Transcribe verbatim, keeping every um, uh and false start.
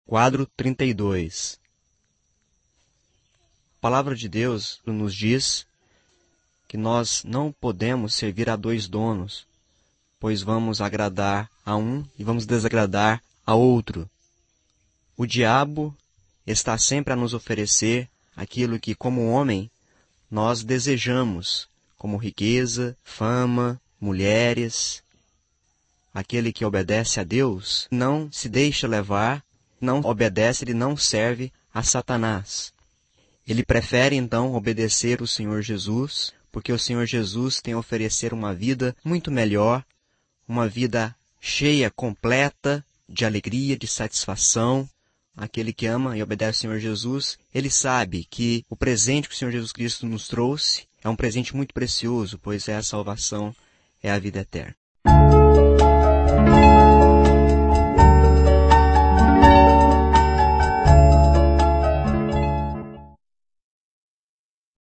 Quadro trinta e dois. A palavra de Deus nos diz que nós não podemos servir a dois donos, pois vamos agradar a um e vamos desagradar a outro. O diabo está sempre a nos oferecer aquilo que, como homem, nós desejamos, como riqueza, fama, mulheres. Aquele que obedece a Deus não se deixa levar, não obedece, ele não serve a Satanás. Ele prefere, então, obedecer o Senhor Jesus, porque o Senhor Jesus tem a oferecer uma vida muito melhor, uma vida cheia, completa, de alegria, de satisfação. Aquele que ama e obedece ao Senhor Jesus, ele sabe que o presente que o Senhor Jesus Cristo nos trouxe é um presente muito precioso, pois é a salvação, é a vida eterna.